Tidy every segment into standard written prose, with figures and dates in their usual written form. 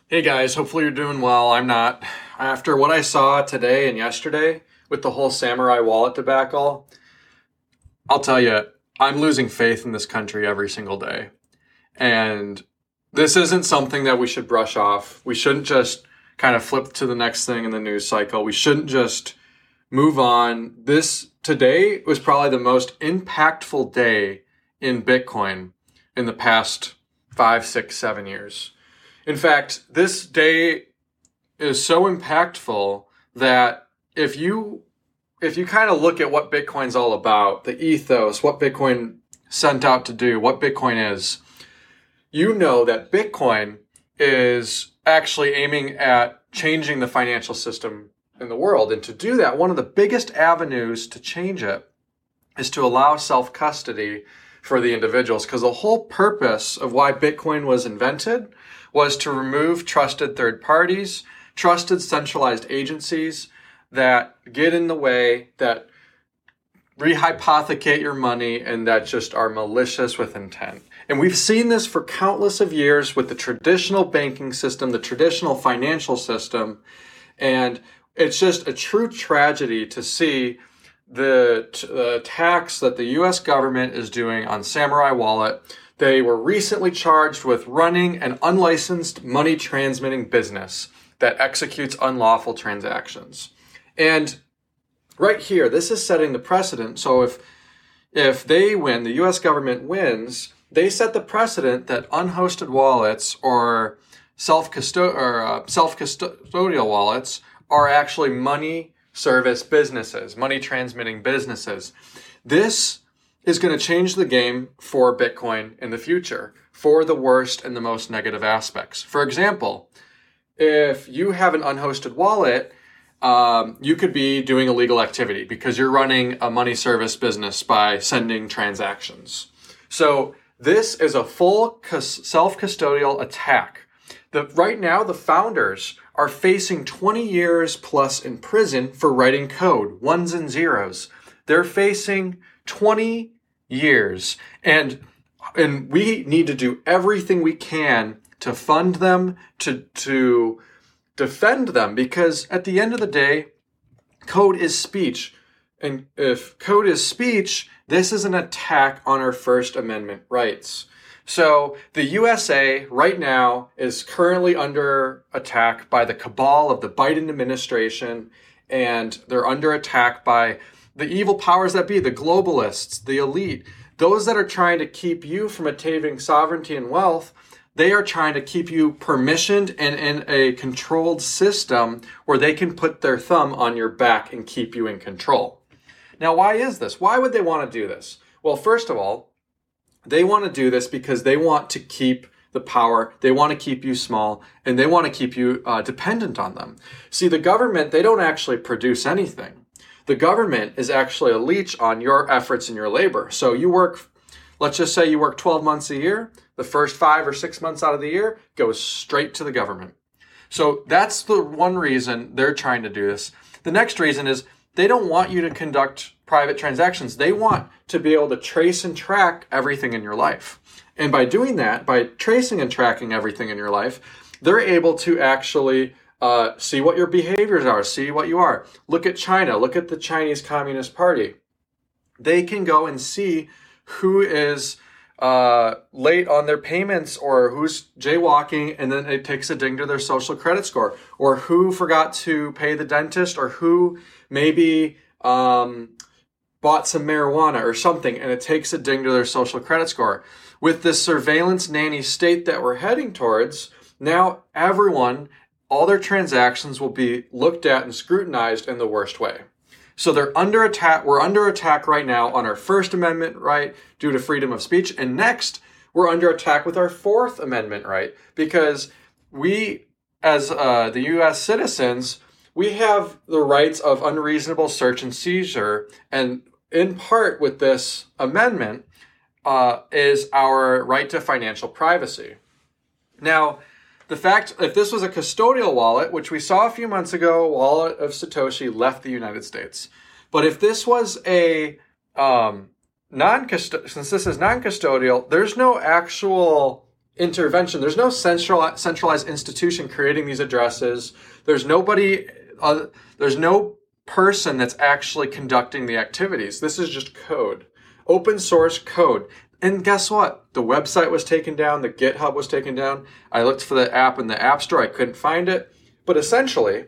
Hey guys, hopefully you're doing well. I'm not. After what I saw today and yesterday with the whole Samurai wallet debacle, I'll tell you, I'm losing faith in this country every single day. And this isn't something that we should brush off. We shouldn't just kind of flip to the next thing in the news cycle. We shouldn't just move on. This today was probably the most impactful day in Bitcoin in the past 5, 6, 7 years. In fact, this day is so impactful that if you kind of look at what Bitcoin's all about, the ethos, what Bitcoin sent out to do, what Bitcoin is, you know that Bitcoin is actually aiming at changing the financial system in the world. And to do that, one of the biggest avenues to change it is to allow self-custody for the individuals. Because the whole purpose of why Bitcoin was invented was to remove trusted third parties, trusted centralized agencies that get in the way, that rehypothecate your money, and that just are malicious with intent. And we've seen this for countless of years with the traditional banking system, the traditional financial system. And it's just a true tragedy to see the attacks that the U.S. government is doing on Samurai Wallet. They were recently charged with running an unlicensed money transmitting business that executes unlawful transactions. And right here, this is setting the precedent. So if they win, the U.S. government wins, they set the precedent that unhosted wallets or self-custodial wallets are actually money service businesses, money transmitting businesses. This is going to change the game for Bitcoin in the future for the worst and the most negative aspects. For example, if you have an unhosted wallet, you could be doing illegal activity because you're running a money service business by sending transactions. So this is a full self-custodial attack. Right now, the founders are facing 20 years plus in prison for writing code, ones and zeros. They're facing 20 years. And we need to do everything we can to fund them, to defend them, because at the end of the day, code is speech. And if code is speech, this is an attack on our First Amendment rights. So the USA right now is currently under attack by the cabal of the Biden administration, and they're under attack by the evil powers that be, the globalists, the elite, those that are trying to keep you from attaining sovereignty and wealth. They are trying to keep you permissioned and in a controlled system where they can put their thumb on your back and keep you in control. Now, why is this? Why would they want to do this? Well, first of all, they want to do this because they want to keep the power, they want to keep you small, and they want to keep you dependent on them. See, the government, they don't actually produce anything. The government is actually a leech on your efforts and your labor. So you work, let's just say you work 12 months a year, the first 5 or 6 months out of the year goes straight to the government. So that's the one reason they're trying to do this. The next reason is they don't want you to conduct private transactions. They want to be able to trace and track everything in your life. And by doing that, by tracing and tracking everything in your life, they're able to actually see what your behaviors are, see what you are. Look at China, look at the Chinese Communist Party. They can go and see who is late on their payments or who's jaywalking, and then it takes a ding to their social credit score, or who forgot to pay the dentist, or who maybe bought some marijuana or something, and it takes a ding to their social credit score. With this surveillance nanny state that we're heading towards, now everyone, all their transactions will be looked at and scrutinized in the worst way. So they're under attack. We're under attack right now on our First Amendment right due to freedom of speech. And next, we're under attack with our Fourth Amendment right, because we, as the U.S. citizens, we have the rights of unreasonable search and seizure. And in part with this amendment is our right to financial privacy. Now, the fact, if this was a custodial wallet, which we saw a few months ago, a wallet of Satoshi left the United States. But if this was a since this is non-custodial, there's no actual intervention. There's no centralized institution creating these addresses. There's nobody, there's no person that's actually conducting the activities. This is just code, open source code. And guess what? The website was taken down. The GitHub was taken down. I looked for the app in the App Store. I couldn't find it. But essentially,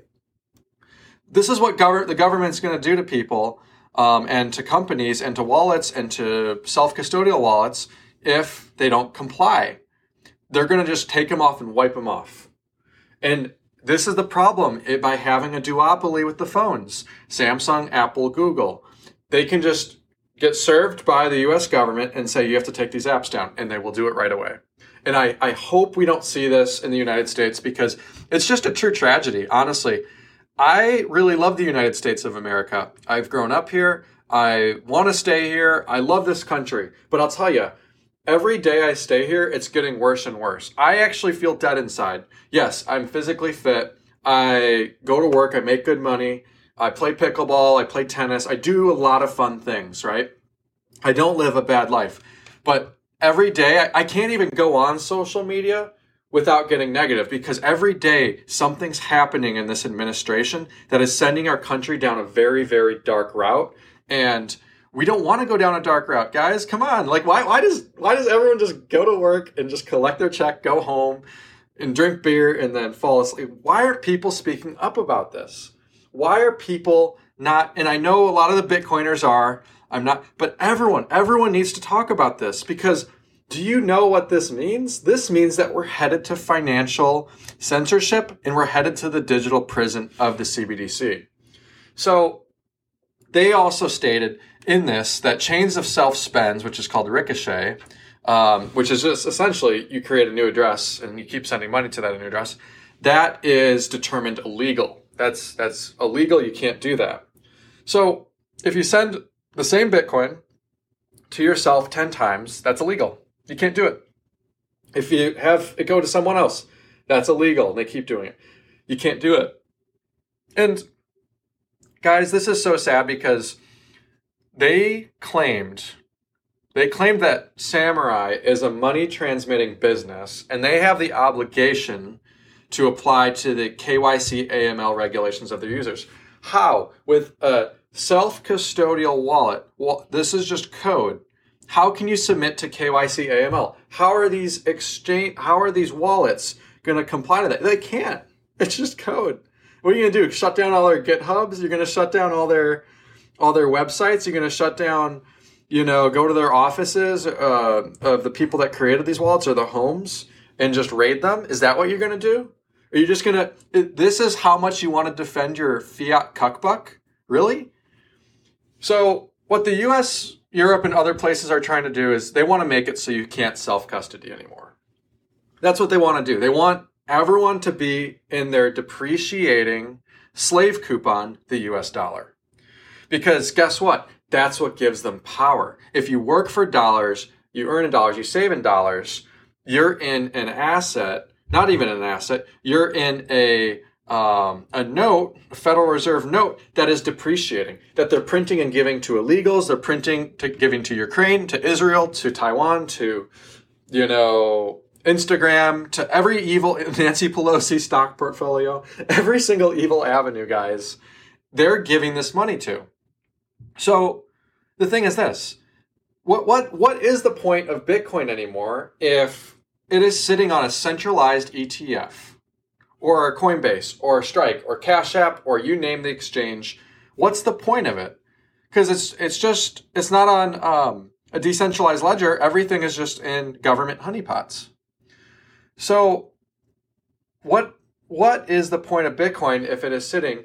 this is what the government's going to do to people and to companies and to wallets and to self-custodial wallets if they don't comply. They're going to just take them off and wipe them off. And this is the problem by having a duopoly with the phones. Samsung, Apple, Google. They can just get served by the US government and say you have to take these apps down, and they will do it right away. And I hope we don't see this in the United States because it's just a true tragedy, honestly. I really love the United States of America. I've grown up here. I want to stay here. I love this country. But I'll tell you, every day I stay here, it's getting worse and worse. I actually feel dead inside. Yes, I'm physically fit. I go to work. I make good money. I play pickleball. I play tennis. I do a lot of fun things, right? I don't live a bad life. But every day, I can't even go on social media without getting negative because every day something's happening in this administration that is sending our country down a very, very dark route. And we don't want to go down a dark route, guys. Come on. Like, why does everyone just go to work and just collect their check, go home and drink beer and then fall asleep? Why aren't people speaking up about this? Why are people not? And I know a lot of the Bitcoiners are. I'm not. But everyone needs to talk about this because do you know what this means? This means that we're headed to financial censorship and we're headed to the digital prison of the CBDC. So they also stated in this that chains of self-spends, which is called Ricochet, which is just essentially you create a new address and you keep sending money to that new address, that is determined illegal. That's illegal. You can't do that. So if you send the same Bitcoin to yourself 10 times, that's illegal. You can't do it. If you have it go to someone else, that's illegal. And they keep doing it. You can't do it. And guys, this is so sad because they claimed that Samurai is a money transmitting business and they have the obligation to apply to the KYC AML regulations of their users. How? With a self-custodial wallet. Well, this is just code. How can you submit to KYC AML? How are these wallets going to comply to that? They can't. It's just code. What are you going to do? Shut down all their GitHubs? You're going to shut down all their websites? You're going to shut down, go to their offices of the people that created these wallets or the homes and just raid them? Is that what you're going to do? Are you just going to... This is how much you want to defend your fiat cuckbuck? Really? So what the US, Europe, and other places are trying to do is they want to make it so you can't self-custody anymore. That's what they want to do. They want everyone to be in their depreciating slave coupon, the US dollar. Because guess what? That's what gives them power. If you work for dollars, you earn in dollars, you save in dollars, you're in an asset, not even an asset, you're in a note, a Federal Reserve note that is depreciating, that they're printing and giving to illegals, they're giving to Ukraine, to Israel, to Taiwan, to, Instagram, to every evil Nancy Pelosi stock portfolio, every single evil avenue, guys, they're giving this money to. So the thing is this, what is the point of Bitcoin anymore if it is sitting on a centralized ETF or a Coinbase or a Strike or Cash App or you name the exchange? What's the point of it? Because it's not on a decentralized ledger. Everything is just in government honeypots. So what is the point of Bitcoin if it is sitting?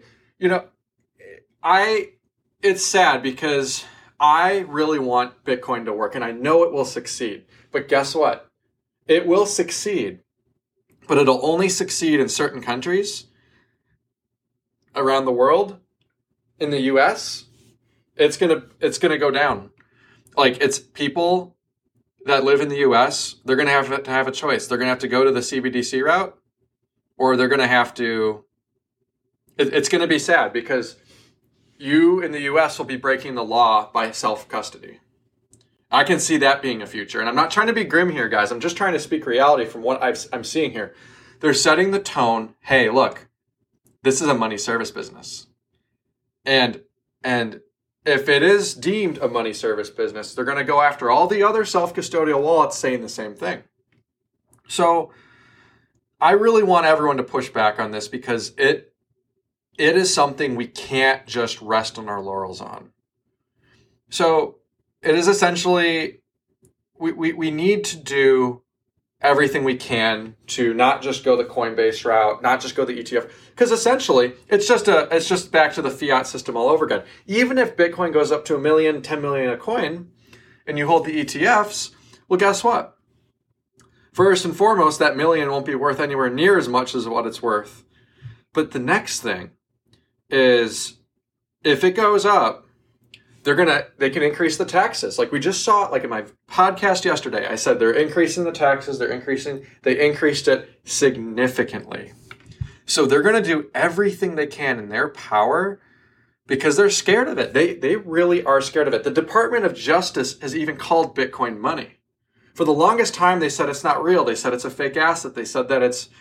It's sad because I really want Bitcoin to work and I know it will succeed. But guess what? It will succeed, but it'll only succeed in certain countries around the world. In the US, it's gonna go down. Like, it's people that live in the US, they're gonna have to have a choice. They're gonna have to go to the CBDC route, or they're gonna have to. It's gonna be sad because you in the US will be breaking the law by self-custody. I can see that being a future. And I'm not trying to be grim here, guys. I'm just trying to speak reality from what I'm seeing here. They're setting the tone. Hey, look, this is a money service business. And if it is deemed a money service business, they're going to go after all the other self-custodial wallets saying the same thing. So I really want everyone to push back on this because it is something we can't just rest on our laurels on. So it is essentially, we need to do everything we can to not just go the Coinbase route, not just go the ETF, because essentially it's just back to the fiat system all over again. Even if Bitcoin goes up to $1 million, 10 million a coin, and you hold the ETFs, well, guess what? First and foremost, that million won't be worth anywhere near as much as what it's worth. But the next thing is, if it goes up, they can increase the taxes. Like we just saw, like in my podcast yesterday, I said they're increasing the taxes. They increased it significantly. So they're going to do everything they can in their power because they're scared of it. They really are scared of it. The Department of Justice has even called Bitcoin money. For the longest time, they said it's not real. They said it's a fake asset. They said that it's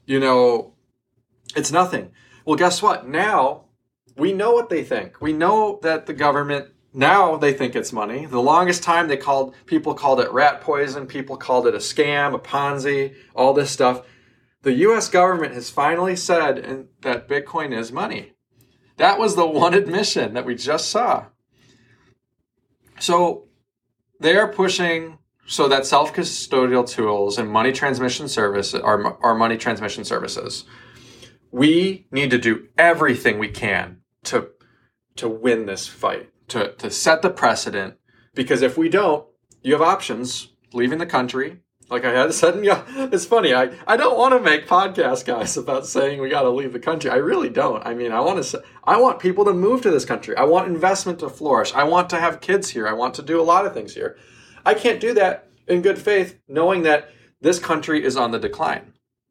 nothing. Well, guess what? Now we know what they think. We know that the government, now they think it's money. The longest time people called it rat poison. People called it a scam, a Ponzi, all this stuff. The U.S. government has finally said that Bitcoin is money. That was the one admission that we just saw. So they are pushing so that self-custodial tools and money transmission service are money transmission services. We need to do everything we can to win this fight, to set the precedent, because if we don't, you have options: leaving the country. Like I had said, yeah, it's funny. I don't want to make podcasts, guys, about saying we got to leave the country. I really don't. I mean, I want people to move to this country. I want investment to flourish. I want to have kids here. I want to do a lot of things here. I can't do that in good faith, knowing that this country is on the decline.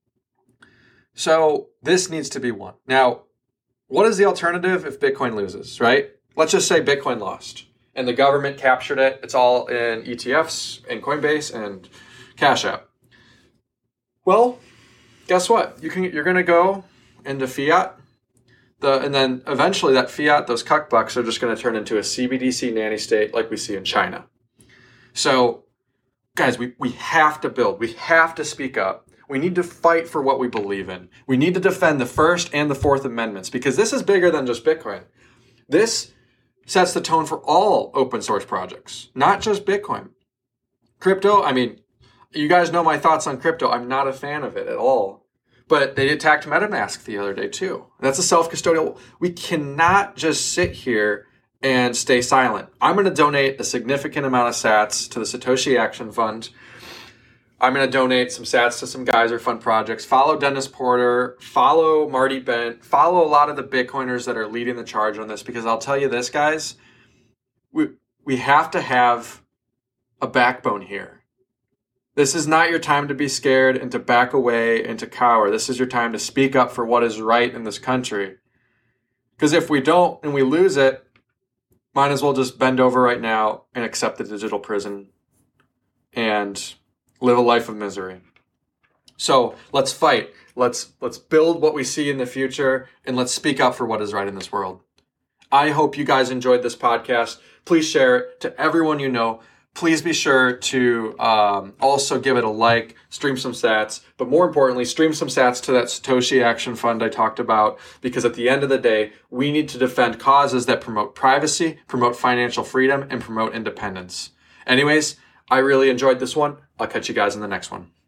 So this needs to be won. Now, what is the alternative if Bitcoin loses, right? Let's just say Bitcoin lost and the government captured it. It's all in ETFs and Coinbase and Cash App. Well, guess what? You're going to go into fiat, and then eventually that fiat, those cuck bucks, are just going to turn into a CBDC nanny state like we see in China. So, guys, we have to build. We have to speak up. We need to fight for what we believe in. We need to defend the First and the Fourth Amendments because this is bigger than just Bitcoin. This sets the tone for all open source projects, not just Bitcoin. Crypto, I mean, you guys know my thoughts on crypto. I'm not a fan of it at all. But they attacked MetaMask the other day too. That's a self-custodial. We cannot just sit here and stay silent. I'm going to donate a significant amount of sats to the Satoshi Action Fund. I'm going to donate some sats to some Geyser Fund projects. Follow Dennis Porter. Follow Marty Bent. Follow a lot of the Bitcoiners that are leading the charge on this, because I'll tell you this, guys, we have to have a backbone here. This is not your time to be scared and to back away and to cower. This is your time to speak up for what is right in this country. Because if we don't and we lose it, might as well just bend over right now and accept the digital prison and live a life of misery. So let's fight. Let's build what we see in the future, and let's speak up for what is right in this world. I hope you guys enjoyed this podcast. Please share it to everyone you know. Please be sure to also give it a like, stream some sats, but more importantly, stream some sats to that Satoshi Action Fund I talked about, because at the end of the day, we need to defend causes that promote privacy, promote financial freedom, and promote independence. Anyways, I really enjoyed this one. I'll catch you guys in the next one.